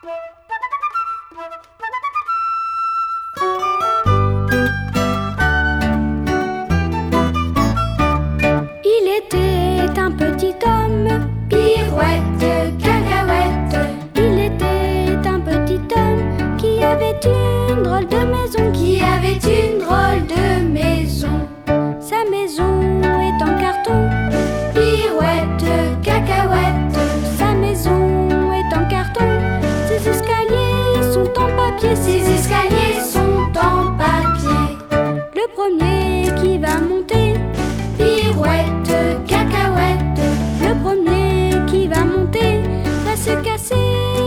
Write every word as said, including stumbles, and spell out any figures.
Il était un petit homme, pirouette, cacahuète. Il était un petit homme qui avait une drôle de maison, Qui avait une drôle de maison. Sa maison est en carton, Pirouette, cacahuète. sa maison est en carton. Ses escaliers sont en papier, Ses escaliers sont en papier. le premier qui va monter, Pirouette, cacahuète. le premier qui va monter va se casser